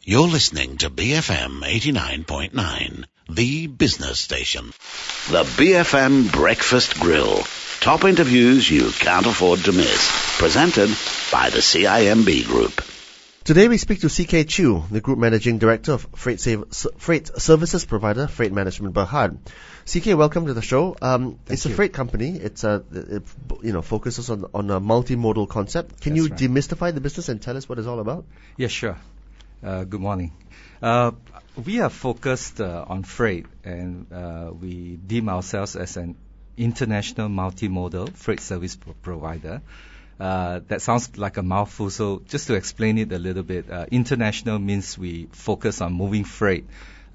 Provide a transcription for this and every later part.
You're listening to BFM 89.9, the business station. The BFM Breakfast Grill. Top interviews you can't afford to miss. Presented by the CIMB Group. Today we speak to CK Chew, the Group Managing Director of freight services provider, Freight Management Berhad. CK, welcome to the show. It's a freight company. It focuses on a multimodal concept. Can you demystify the business and tell us what it's all about? Yeah, sure. Good morning. We are focused on freight, and we deem ourselves as an international multimodal freight service provider. That sounds like a mouthful, so just to explain it a little bit, international means we focus on moving freight,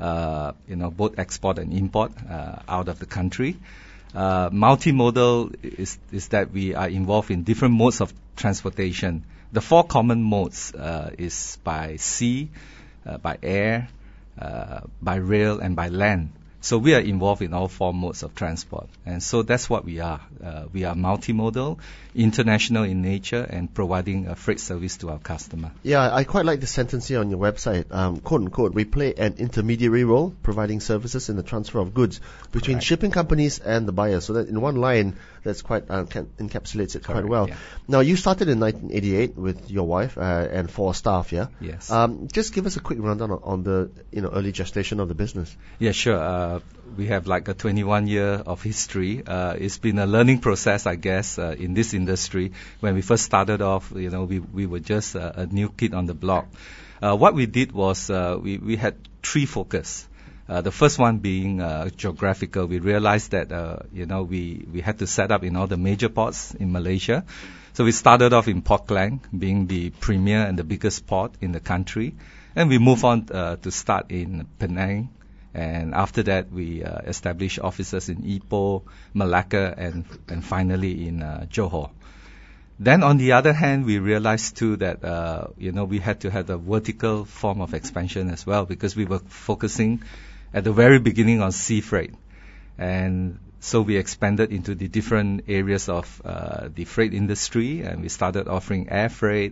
both export and import out of the country. Multimodal is that we are involved in different modes of transportation. The four common modes is by sea, by air, by rail, and by land. So we are involved in all four modes of transport. And so that's what we are. We are multimodal, international in nature, and providing a freight service to our customer. Yeah, I quite like the sentence here on your website. Quote unquote, we play an intermediary role, providing services in the transfer of goods between shipping companies and the buyer. So that in one line, that's quite encapsulates it quite well. Yeah. Now, you started in 1988 with your wife and 4 staff, yeah? Yes. Just give us a quick rundown on the early gestation of the business. Yeah, sure. We have like a 21 year of history. It's been a learning process, I guess, in this industry. When we first started off, we were just a new kid on the block. What we did was we had 3 focus. The first one being geographical. We realized that we had to set up in all the major ports in Malaysia. So we started off in Port Klang, being the premier and the biggest port in the country, and we moved on to start in Penang. And after that, we established offices in Ipoh, Malacca, and finally in Johor. Then, on the other hand, we realized too that we had to have a vertical form of expansion as well, because we were focusing at the very beginning on sea freight, and so we expanded into the different areas of the freight industry, and we started offering air freight.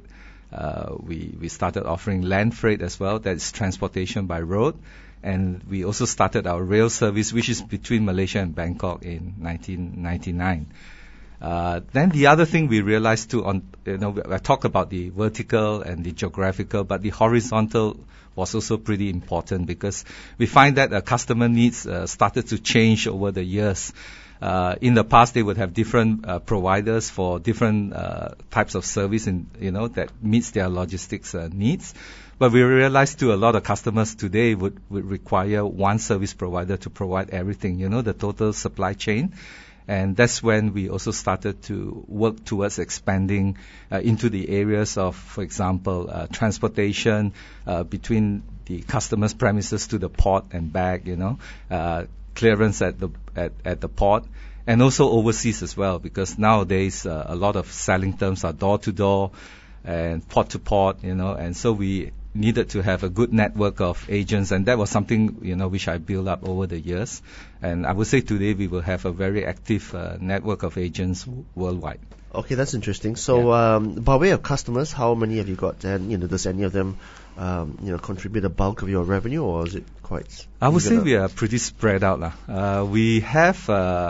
We started offering land freight as well, that is transportation by road. And we also started our rail service, which is between Malaysia and Bangkok in 1999. Then the other thing we realized too, I talk about the vertical and the geographical, but the horizontal was also pretty important, because we find that customer needs started to change over the years. In the past, they would have different providers for different types of service, that meets their logistics needs. But we realized too, a lot of customers today would require one service provider to provide everything, the total supply chain. And that's when we also started to work towards expanding into the areas of, for example, transportation between the customer's premises to the port and back, clearance at the port, and also overseas as well, because nowadays a lot of selling terms are door to door and port to port, and so we needed to have a good network of agents, and that was something which I built up over the years. And I would say today we will have a very active network of agents worldwide. Okay, that's interesting. So by way of customers, how many have you got? And does any of them contribute a bulk of your revenue, or is it quite? I would say we are pretty spread out, We have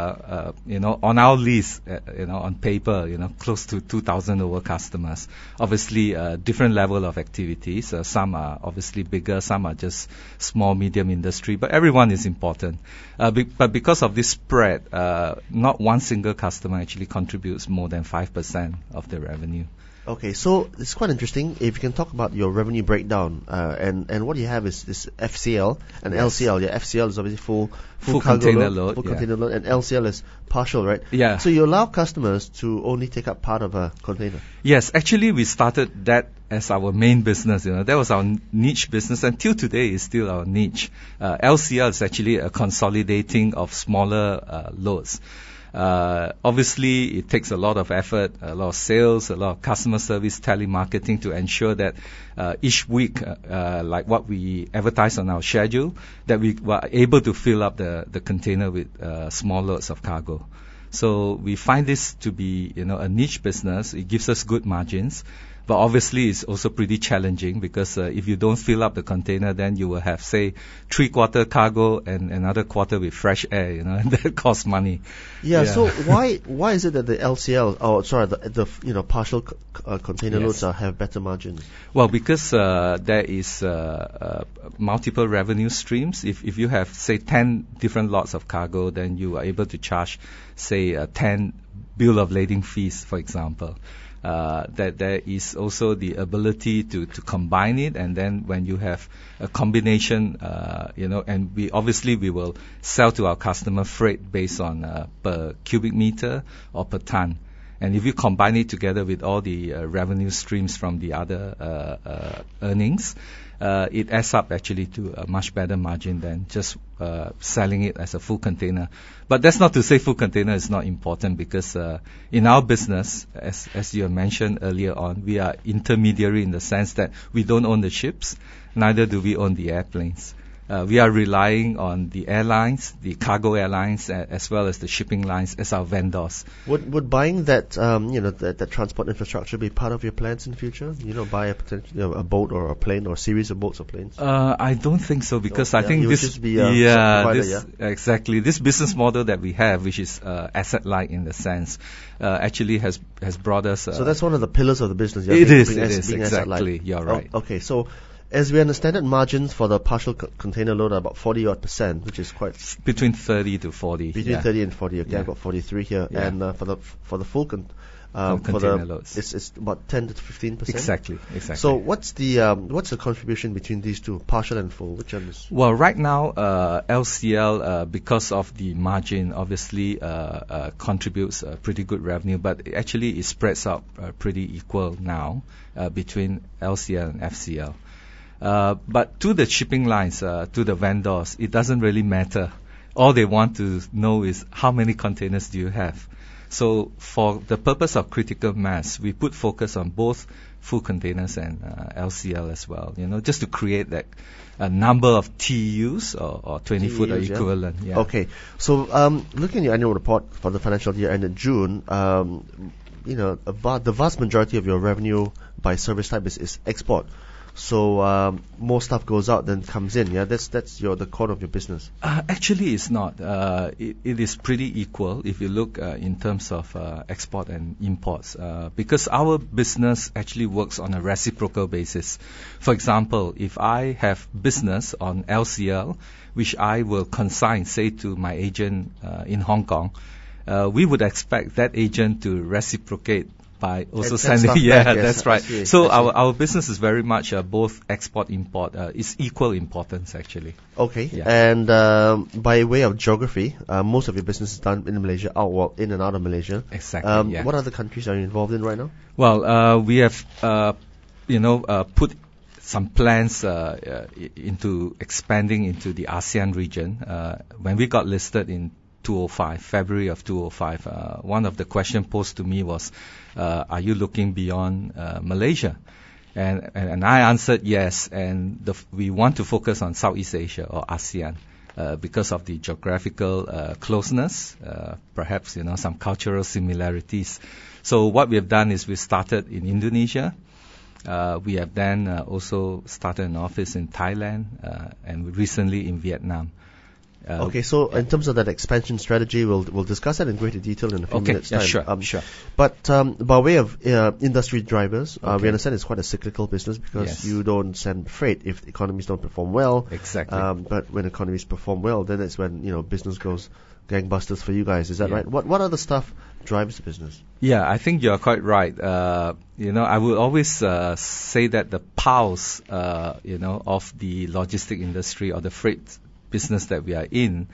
on our list, on paper, close to 2,000 over customers. Obviously, different level of activities. Some are obviously bigger, some are just small, medium industry, but everyone is important. But because of this spread, not one single customer actually contributes more than 5% of the revenue. Okay, so it's quite interesting. If you can talk about your revenue breakdown, and what you have is FCL and LCL. Yeah, FCL is obviously full container load, container load, and LCL is partial, right? Yeah. So you allow customers to only take up part of a container. Yes, actually we started that as our main business. That was our niche business, and till today is still our niche. LCL is actually a consolidating of smaller loads. Obviously, it takes a lot of effort, a lot of sales, a lot of customer service, telemarketing to ensure that each week, like what we advertise on our schedule, that we were able to fill up the container with small loads of cargo. So we find this to be, a niche business. It gives us good margins. But obviously, it's also pretty challenging because if you don't fill up the container, then you will have, say, 3/4 cargo and another quarter with fresh air, and that costs money. Yeah. So why is it that the LCL, the partial container loads have better margins? Well, because there is multiple revenue streams. If you have, say, 10 different lots of cargo, then you are able to charge, say, 10 bill of lading fees, for example. That there is also the ability to combine it, and then when you have a combination, and we will sell to our customer freight based on per cubic meter or per ton. And if you combine it together with all the revenue streams from the other earnings, it adds up actually to a much better margin than just selling it as a full container. But that's not to say full container is not important, because in our business, as you mentioned earlier on, we are intermediary in the sense that we don't own the ships, neither do we own the airplanes. We are relying on the airlines, the cargo airlines, as well as the shipping lines as our vendors. Would buying that that transport infrastructure be part of your plans in the future? Buy a boat or a plane or a series of boats or planes? I don't think so, because I think this just be provider, exactly, this business model that we have, which is asset light in the sense, actually has brought us. So that's one of the pillars of the business. It is exactly. You're right. Okay, so. As we understand it, margins for the partial container load are about 40%, which is quite... Between 30 to 40. Between 30 and 40. Okay, I've got 43 here. Yeah. And for the full container loads, it's about 10 to 15%. Exactly. So what's the contribution between these two, partial and full? Which one is? Well, right now, LCL, because of the margin, obviously contributes pretty good revenue, but actually it spreads out pretty equal now between LCL and FCL. But to the shipping lines, to the vendors, it doesn't really matter. All they want to know is how many containers do you have. So for the purpose of critical mass, we put focus on both full containers and LCL as well, just to create that number of TEUs or 20-foot or equivalent. Yeah. Okay. So looking at your annual report for the financial year ended June, about the vast majority of your revenue by service type is export. So more stuff goes out than comes in. Yeah, that's the core of your business. Actually, it's not. It is pretty equal if you look in terms of export and imports, because our business actually works on a reciprocal basis. For example, if I have business on LCL, which I will consign, say, to my agent in Hong Kong, we would expect that agent to reciprocate by also sending. That's right. So our business is very much both export import. It's equal importance actually. Okay. Yeah. And by way of geography, most of your business is done in Malaysia, in and out of Malaysia. Exactly. What other countries are you involved in right now? Well, we have put some plans into expanding into the ASEAN region. When we got listed in February of 2005, one of the questions posed to me was, are you looking beyond Malaysia? And I answered yes, and we want to focus on Southeast Asia or ASEAN because of the geographical closeness, perhaps some cultural similarities. So what we have done is we started in Indonesia. We have then also started an office in Thailand and recently in Vietnam. Okay, so in terms of that expansion strategy, we'll discuss that in greater detail in a few minutes' time. Sure. But by way of industry drivers, we understand it's quite a cyclical business because you don't send freight if economies don't perform well. Exactly. But when economies perform well, then it's when business goes gangbusters for you guys. Is that right? What other stuff drives the business? Yeah, I think you're quite right. I would always say that the pulse, of the logistic industry or the freight business that we are in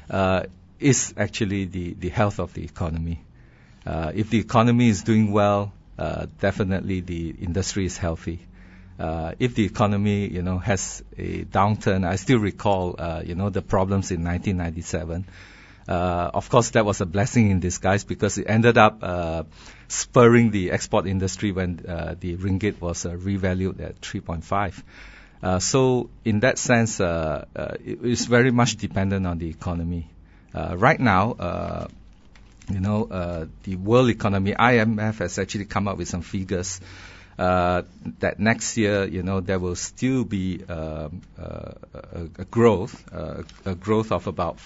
is actually the health of the economy. If the economy is doing well, definitely the industry is healthy. If the economy, has a downturn, I still recall, the problems in 1997. Of course, that was a blessing in disguise because it ended up spurring the export industry when the ringgit was revalued at 3.5. So in that sense, it is very much dependent on the economy. Right now, the world economy, IMF has actually come up with some figures. that next year, there will still be a growth of about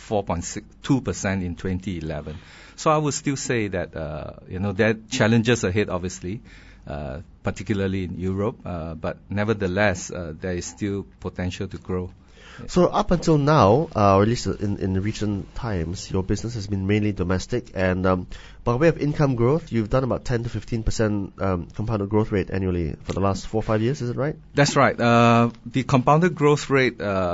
4.2% in 2011. So I would still say that, there are challenges ahead, obviously, particularly in Europe, but nevertheless, there is still potential to grow. So up until now, or at least in recent times, your business has been mainly domestic, and by way of income growth, you've done about 10 to 15% compounded growth rate annually for the last 4 or 5 years. Is it right? That's right. The compounded growth rate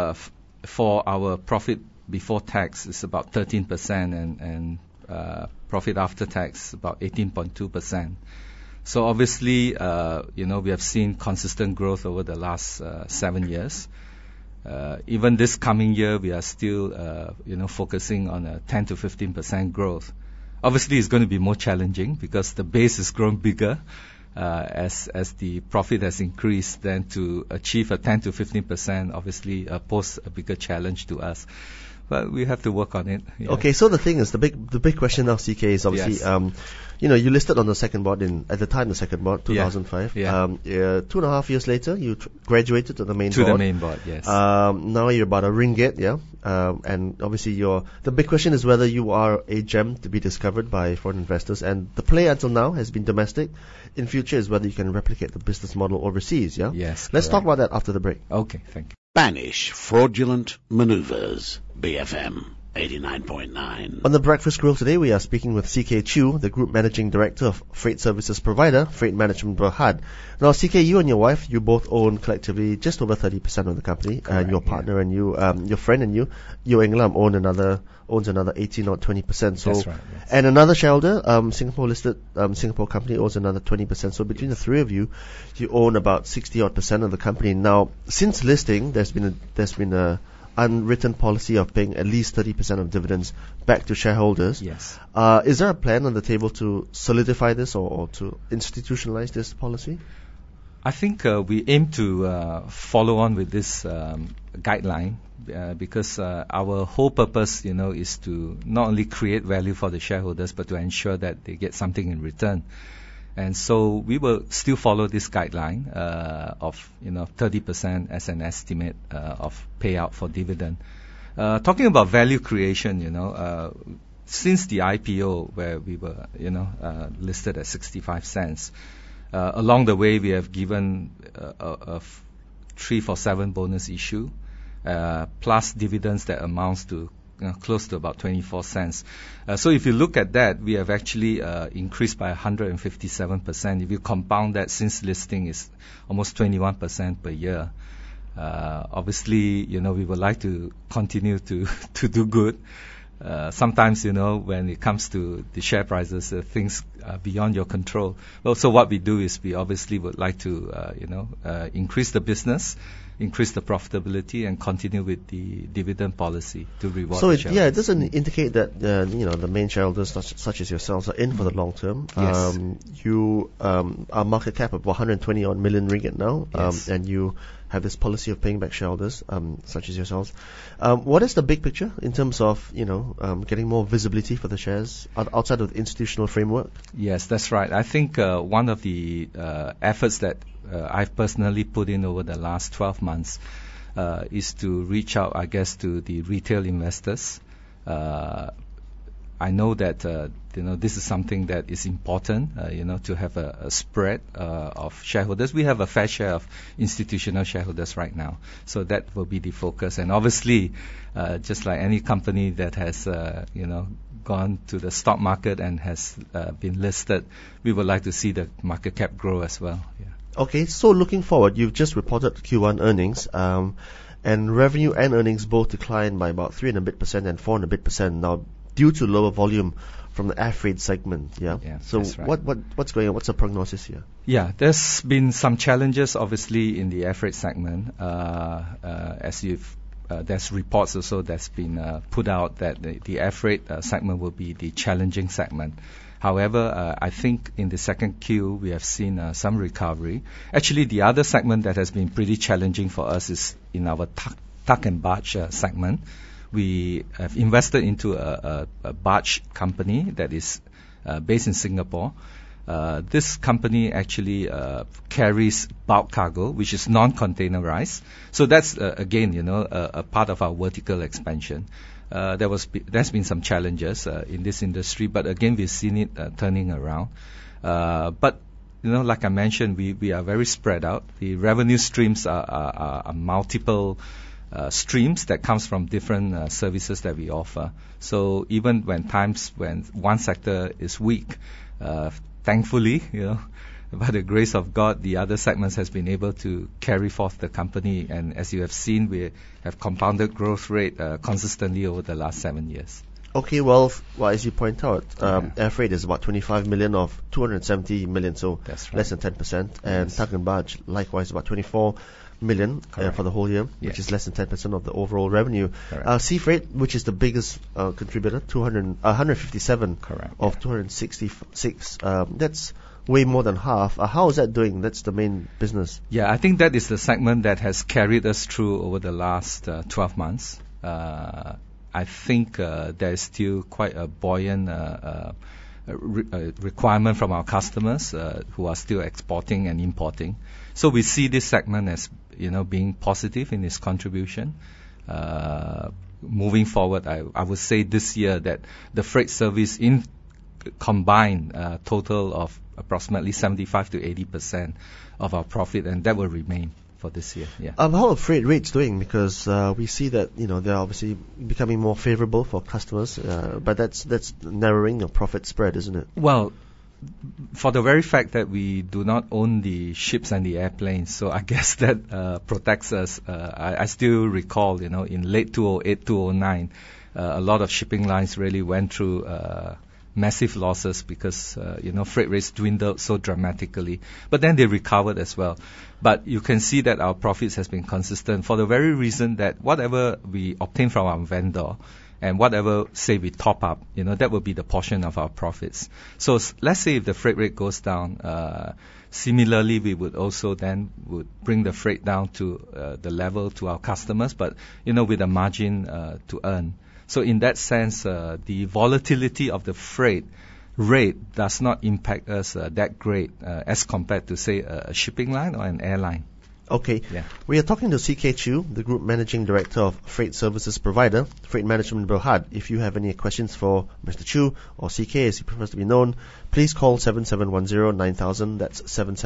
for our profit before tax is about 13%, and profit after tax about 18.2%. So obviously, we have seen consistent growth over the last 7 years. Even this coming year, we are still, focusing on a 10 to 15% growth. Obviously, it's going to be more challenging because the base is growing bigger as the profit has increased. Then to achieve a 10 to 15%, obviously, pose a bigger challenge to us. But we have to work on it. Yeah. Okay, so the thing is, the big question now, CK, is obviously, Yes. You listed on the second board at the time, the second board, 2005. Yeah. 2.5 years later, you graduated to the main board. To the main board, yes. Now you're about a ringgit, yeah? And obviously the big question is whether you are a gem to be discovered by foreign investors, and the play until now has been domestic. In future is whether you can replicate the business model overseas, yeah? Yes. Let's talk correct. about that after the break. Okay, thank you. Banish fraudulent maneuvers. BFM 89.9. On the Breakfast Grill today, we are speaking with CK Chew, the Group Managing Director of freight services provider, Freight Management Berhad. Now, CK, you and your wife, you both own collectively just over 30% of the company, and your partner and you, your friend and you, Yeo Eng Lam, owns another 18 or 20%. So, That's right, yes. And another shareholder, Singapore listed Singapore company, owns another 20%. So between the three of you, you own about 60 odd % of the company. Now, since listing, there's been a unwritten policy of paying at least 30% of dividends back to shareholders. Yes. Is there a plan on the table to solidify this or to institutionalize this policy? I think we aim to follow on with this guideline because our whole purpose, is to not only create value for the shareholders, but to ensure that they get something in return. And so we will still follow this guideline of 30% as an estimate of payout for dividend. Talking about value creation, since the IPO where we were listed at 65 cents, along the way we have given a 3-for-7 bonus issue plus dividends that amounts to close to about 24 cents. So if you look at that, we have actually increased by 157%. If you compound that since listing, is almost 21% per year. Obviously, we would like to continue to do good. Sometimes, when it comes to the share prices, things are beyond your control. Well, so what we do is we obviously would like to, increase the business, increase the profitability, and continue with the dividend policy to reward the shareholders. It doesn't indicate that the main shareholders such as yourselves are in for the long term. Yes. You are market cap of 120 odd million ringgit now, Yes. and you have this policy of paying back shareholders such as yourselves. What is the big picture in terms of getting more visibility for the shares outside of the institutional framework? Yes, that's right. I think one of the efforts that I've personally put in over the last 12 months is to reach out, I guess, to the retail investors. I know that this is something that is important, to have a spread of shareholders. We have a fair share of institutional shareholders right now, so that will be the focus. And obviously, just like any company that has gone to the stock market and has been listed, we would like to see the market cap grow as well. Yeah. Okay, so looking forward, you've just reported Q1 earnings, and revenue and earnings both declined by about 3% and a bit and 4% and a bit now, due to lower volume from the air freight segment. Yeah. So that's right. what's going on? What's the prognosis here? Yeah, there's been some challenges, obviously, in the air freight segment. As there's reports also that's been put out that the air freight segment will be the challenging segment. However, I think in the second Q we have seen some recovery. Actually, the other segment that has been pretty challenging for us is in our tuck and barge segment. We have invested into a barge company that is based in Singapore. This company actually carries bulk cargo, which is non-containerized. So that's again, a part of our vertical expansion. There's been some challenges in this industry, but again, we've seen it turning around. But like I mentioned, we are very spread out. The revenue streams are multiple streams that comes from different services that we offer. So even when one sector is weak, thankfully, by the grace of God, the other segments has been able to carry forth the company. And as you have seen, we have compounded growth rate consistently over the last 7 years. Okay, well, as you point out, air freight is about 25 million of 270 million, so that's right. Less than 10%. And tug and barge, likewise, about 24 million for the whole year, which is less than 10% of the overall revenue. Sea freight, which is the biggest contributor, 157 of 266. That's way more than half. How is that doing? That's the main business. Yeah, I think that is the segment that has carried us through over the last 12 months. I think there is still quite a buoyant requirement from our customers who are still exporting and importing. So we see this segment as being positive in its contribution. Moving forward, I would say this year that the freight service in combined total of approximately 75 to 80% of our profit, and that will remain for this year. Yeah. How are freight rates doing? Because we see that they're obviously becoming more favorable for customers, but that's narrowing the profit spread, isn't it? Well, for the very fact that we do not own the ships and the airplanes, so I guess that protects us. I still recall, in late 2008, 2009, a lot of shipping lines really went through massive losses because, freight rates dwindled so dramatically. But then they recovered as well. But you can see that our profits has been consistent for the very reason that whatever we obtain from our vendor and whatever, say, we top up, that will be the portion of our profits. So let's say if the freight rate goes down, similarly, we would also then would bring the freight down to the level to our customers, but, with a margin to earn. So in that sense, the volatility of the freight rate does not impact us that great as compared to, say, a shipping line or an airline. Okay. Yeah. We are talking to CK Chew, the Group Managing Director of Freight Services Provider, Freight Management Berhad. If you have any questions for Mr. Chew or CK as he prefers to be known, please call 7710-9000. That's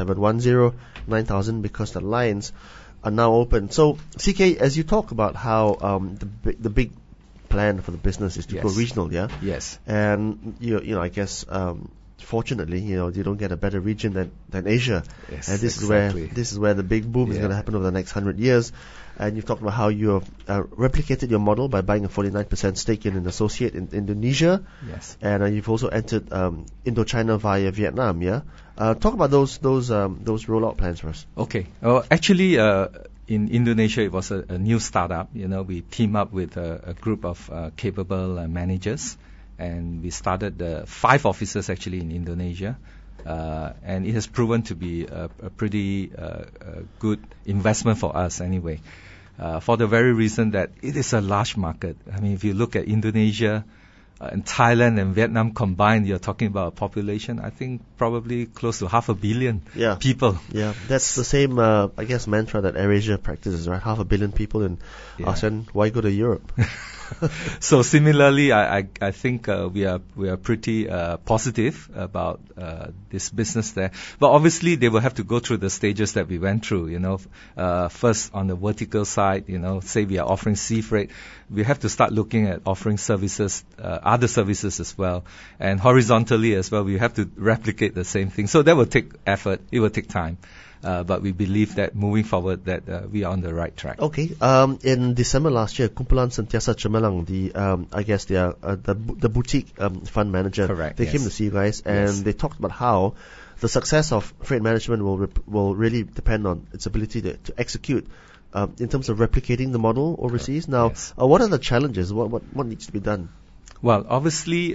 7710-9000 because the lines are now open. So, CK, as you talk about how the big plan for the business is to go regional, yeah? Yes. And, I guess, fortunately, you don't get a better region than Asia. Yes, and this exactly. is where the big boom is going to happen over the next 100 years. And you've talked about how you have replicated your model by buying a 49% stake in an associate in Indonesia. Yes. And you've also entered Indochina via Vietnam, yeah? Talk about those rollout plans for us. Okay. Actually, in Indonesia, it was a new startup. We team up with a group of capable managers, and we started 5 offices actually in Indonesia. And it has proven to be a pretty good investment for us anyway, for the very reason that it is a large market. I mean, if you look at Indonesia and Thailand and Vietnam combined, you're talking about a population, I think, probably close to 500 million people. Yeah, that's the same, I guess, mantra that AirAsia practices, right? 500 million people in ASEAN. Why go to Europe? So similarly, I think we are pretty positive about this business there. But obviously, they will have to go through the stages that we went through. First on the vertical side, say we are offering sea freight, we have to start looking at offering services, other services as well, and horizontally as well. We have to replicate the same thing. So that will take effort. It will take time. But we believe that moving forward that we are on the right track. Okay. In December last year, Kumpulan Sentiasa Cemerlang, I guess they are the boutique fund manager. Correct. They came to see you guys and they talked about how the success of freight management will really depend on its ability to execute in terms of replicating the model overseas. Now, what are the challenges? What needs to be done? Well, obviously,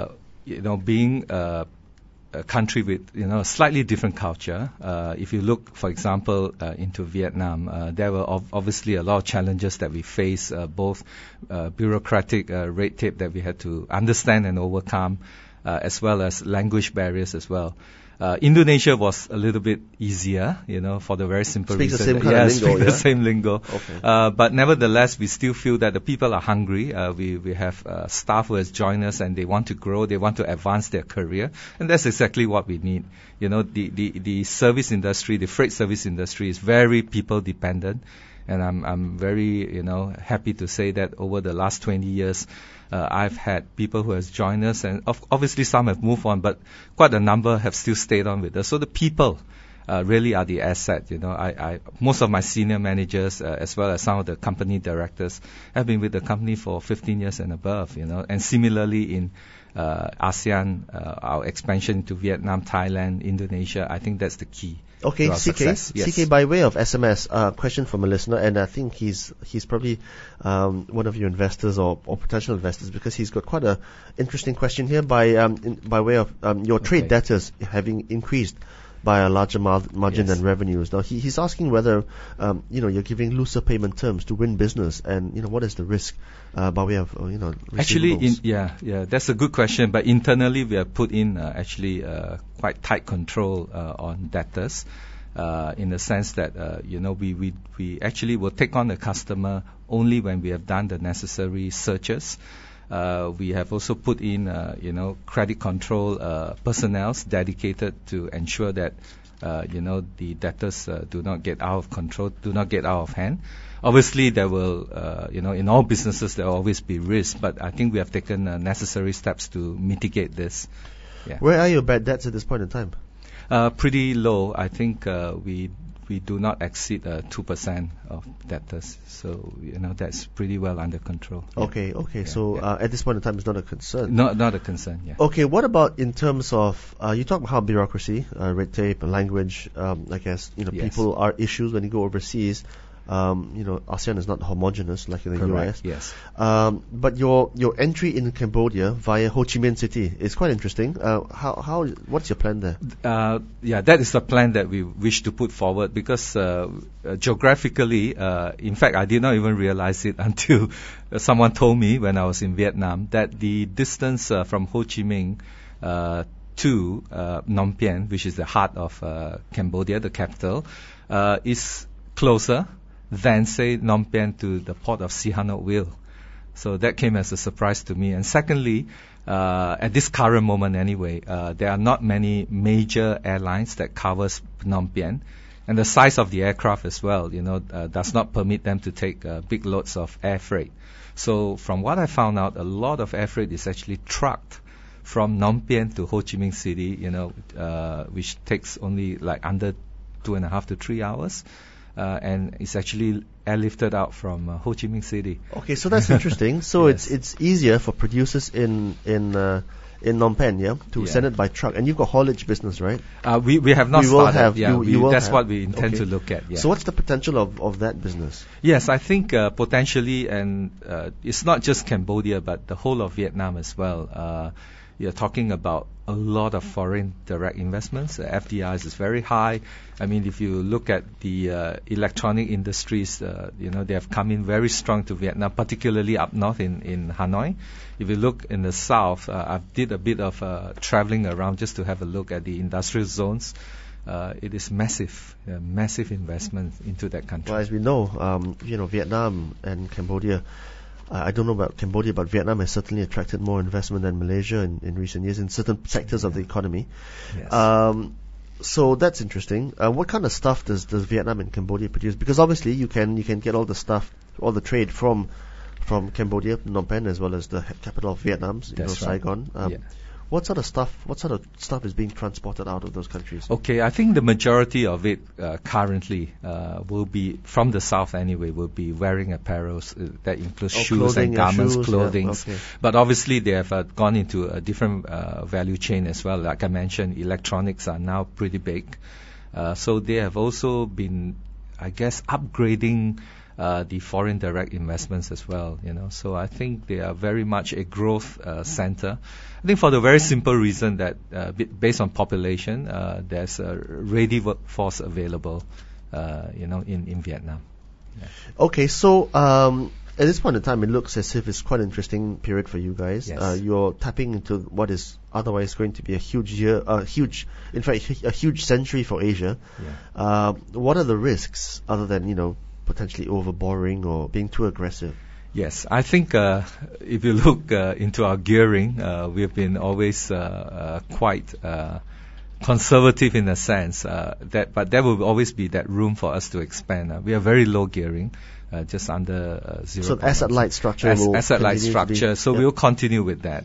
being a country with a slightly different culture. If you look, for example, into Vietnam, there were obviously a lot of challenges that we face, both bureaucratic red tape that we had to understand and overcome, as well as language barriers as well. Indonesia was a little bit easier, for the very simple Speak the reason. same kind of lingo, speak yeah? the same lingo. Okay. But nevertheless, we still feel that the people are hungry. We have staff who has joined us and they want to grow, they want to advance their career, and that's exactly what we need. The service industry, the freight service industry is very people dependent, and I'm very happy to say that over the last 20 years. I've had people who has joined us, and obviously some have moved on, but quite a number have still stayed on with us. So the people really are the asset. Most of my senior managers, as well as some of the company directors, have been with the company for 15 years and above. And similarly in ASEAN, our expansion to Vietnam, Thailand, Indonesia, I think that's the key. Okay, to our CK, success. Yes. CK, by way of SMS, question from a listener, and I think he's probably one of your investors or potential investors, because he's got quite a interesting question here by way of your trade debtors having increased by a larger margin than revenues. Now he's asking whether you're giving looser payment terms to win business, and what is the risk by way of Actually, receivables? that's a good question. But internally, we have put in quite tight control on debtors, in the sense that we actually will take on the customer only when we have done the necessary searches. We have also put in credit control personnel dedicated to ensure that the debtors do not get out of control, do not get out of hand. Obviously, there will, in all businesses, there will always be risk, but I think we have taken necessary steps to mitigate this. Yeah. Where are your bad debts at this point in time? Pretty low. I think we do not exceed 2% of debtors, so that's pretty well under control. Okay. So at this point in time, it's not a concern. Not a concern. Yeah. Okay. What about in terms of you talk about how bureaucracy, red tape, language? I guess Yes. people are issues when you go overseas. ASEAN is not homogeneous like in the Correct, US. yes. But your entry in Cambodia via Ho Chi Minh City is quite interesting. What's your plan there? That is the plan that we wish to put forward, because geographically, in fact, I did not even realize it until someone told me when I was in Vietnam that the distance from Ho Chi Minh to Phnom Penh, which is the heart of Cambodia, the capital, is closer than, say, Phnom Penh to the port of Sihanouk Vale. So that came as a surprise to me. And secondly, at this current moment anyway, there are not many major airlines that covers Phnom Penh. And the size of the aircraft as well, does not permit them to take big loads of air freight. So from what I found out, a lot of air freight is actually trucked from Phnom Penh to Ho Chi Minh City, which takes only like under 2.5 to 3 hours. And it's actually airlifted out from Ho Chi Minh City. Okay, so that's interesting. So Yes. it's easier for producers in Phnom Penh, to send it by truck. And you've got haulage business, right? We have not We will started. have. You will that's have. what we intend Okay. to look at. Yeah. So what's the potential of that business? Yes, I think potentially, and it's not just Cambodia, but the whole of Vietnam as well. You're talking about a lot of foreign direct investments. FDIs is very high. I mean, if you look at the electronic industries, they have come in very strong to Vietnam, particularly up north in Hanoi. If you look in the south, I did a bit of traveling around just to have a look at the industrial zones. It is massive investment into that country. Well, as we know, Vietnam and Cambodia. I don't know about Cambodia, but Vietnam has certainly attracted more investment than Malaysia in recent years in certain sectors of the economy. Yes. So that's interesting. What kind of stuff does Vietnam and Cambodia produce? Because obviously you can get all the stuff, all the trade from Cambodia, Phnom Penh, as well as the capital of Vietnam, That's right. Saigon. What sort of stuff is being transported out of those countries? Okay, I think the majority of it currently will be from the south anyway. Will be wearing apparels that includes shoes and garments, clothing. Okay. But obviously they have gone into a different value chain as well. Like I mentioned, electronics are now pretty big. So they have also been, I guess, upgrading the foreign direct investments as well. So I think they are very much a growth center. I think for the very simple reason that based on population, there's a ready workforce available, in Vietnam. Yeah. Okay, so At this point in time, it looks as if it's quite an interesting period for you guys. Yes. You're tapping into what is otherwise going to be a huge year, a huge century for Asia. Yeah. What are the risks other than, potentially over-borrowing or being too aggressive? Yes, I think if you look into our gearing, we've been always quite conservative in a sense, but there will always be that room for us to expand. We are very low gearing, just under 0. So asset-light structure. Asset-light structure. So we'll continue with that.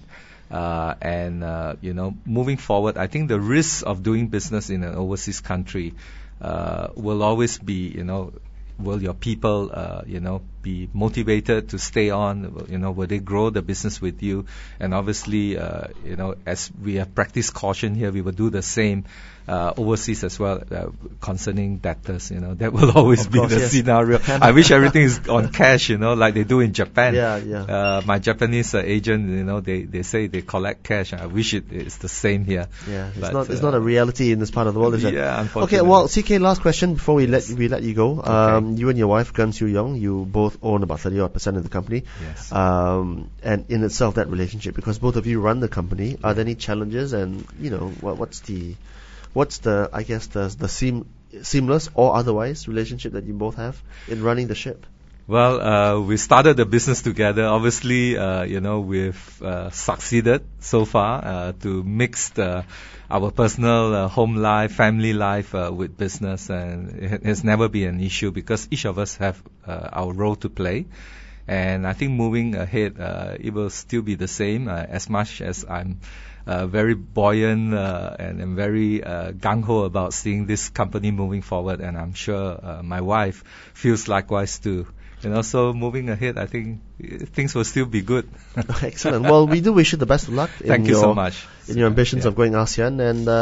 Moving forward, I think the risks of doing business in an overseas country will always be, will your people, be motivated to stay on? Will they grow the business with you? And obviously, as we have practiced caution here, we will do the same overseas as well concerning debtors. That will always be the scenario. I wish everything is on cash, like they do in Japan. My Japanese agent, they say they collect cash. I wish it is the same here. Yeah, it's not a reality in this part of the world, is it? Yeah, unfortunately. Okay, well, CK, last question before we let you go. Okay. You and your wife, Gan Siu Yong, you both own about 30% of the company. Yes. And in itself, that relationship, because both of you run the company, are there any challenges? And what's the I guess the seamless or otherwise relationship that you both have in running the ship? Well, we started the business together. Obviously, we've succeeded so far to mix our personal home life, family life with business, and it has never been an issue because each of us have our role to play. And I think moving ahead, it will still be the same as much as I'm very buoyant and I'm very gung-ho about seeing this company moving forward, and I'm sure my wife feels likewise too. So moving ahead, I think things will still be good. Excellent. Well, we do wish you the best of luck. Thank you so much. In your ambitions of going ASEAN,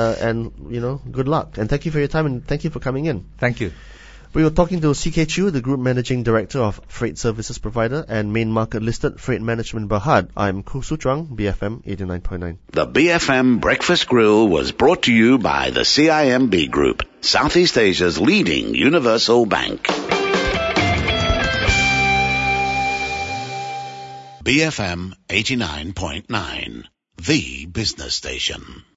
and good luck. And thank you for your time, and thank you for coming in. Thank you. We were talking to CK Chew, the Group Managing Director of Freight Services Provider and Main Market Listed Freight Management Berhad. I'm Khoo Su Chuang, BFM 89.9. The BFM Breakfast Grill was brought to you by the CIMB Group, Southeast Asia's leading universal bank. BFM 89.9, the business station.